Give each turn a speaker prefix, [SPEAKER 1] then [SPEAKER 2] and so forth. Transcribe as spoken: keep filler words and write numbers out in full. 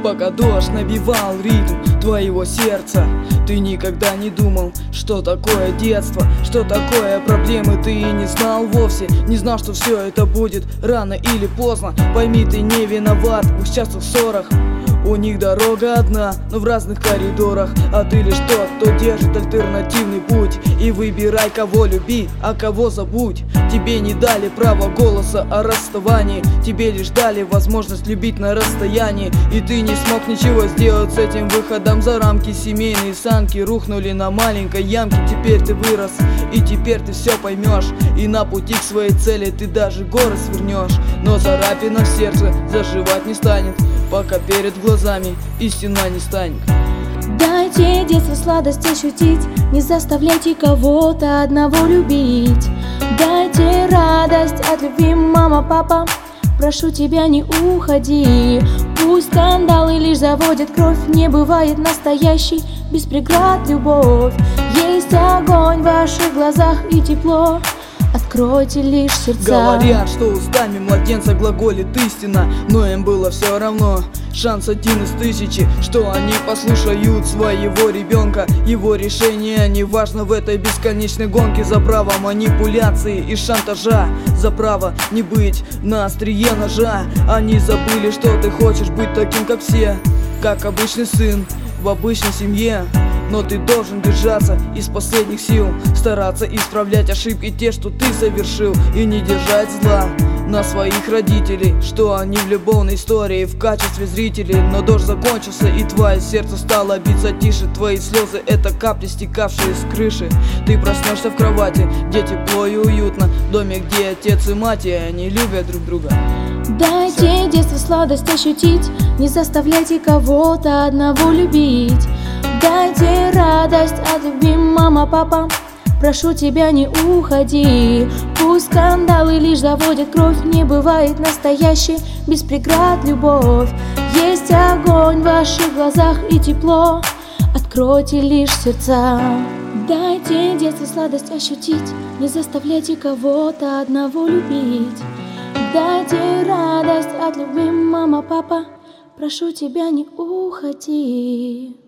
[SPEAKER 1] пока дождь набивал ритм твоего сердца. Ты никогда не думал, что такое детство, что такое проблемы, ты и не знал вовсе. Не знал, что все это будет рано или поздно. Пойми, ты не виноват в их частых ссорах. У них дорога одна, но в разных коридорах. А ты лишь тот, кто держит альтернативный путь. И выбирай, кого люби, а кого забудь. Тебе не дали права голоса о расставании, тебе лишь дали возможность любить на расстоянии. И ты не смог ничего сделать с этим выходом за рамки. Семейные санки рухнули на маленькой ямке. Теперь ты вырос, и теперь ты все поймешь. И на пути к своей цели ты даже горы свернешь. Но царапина в сердце заживать не станет, пока перед глазами истина не станет.
[SPEAKER 2] Дайте детству сладость ощутить, не заставляйте кого-то одного любить. Дайте радость от любви, мама, папа, прошу тебя, не уходи. Пусть скандалы лишь заводят кровь, не бывает настоящей без преград любовь. Есть огонь в ваших глазах и тепло, откройте лишь сердца.
[SPEAKER 1] Говорят, что устами младенца глаголит истина, но им было все равно. Шанс один из тысячи, что они послушают своего ребенка. Его решение не важно в этой бесконечной гонке за право манипуляции и шантажа, за право не быть на острие ножа. Они забыли, что ты хочешь быть таким, как все, как обычный сын в обычной семье. Но ты должен держаться из последних сил, стараться исправлять ошибки те, что ты совершил, и не держать зла на своих родителей, что они в любовной истории в качестве зрителей. Но дождь закончился, и твое сердце стало биться тише. Твои слезы — это капли, стекавшие с крыши. Ты проснешься в кровати, где тепло и уютно, в доме, где отец и мать, и они любят друг друга.
[SPEAKER 2] Дайте детству сладость ощутить, не заставляйте кого-то одного любить. Дайте радость от любви, мама, папа, прошу тебя, не уходи. Пусть скандалы лишь заводят кровь, не бывает настоящей без преград любовь. Есть огонь в ваших глазах и тепло, откройте лишь сердца. Дайте детству сладость ощутить, не заставляйте кого-то одного любить. Дайте радость от любви, мама, папа, прошу тебя, не уходи.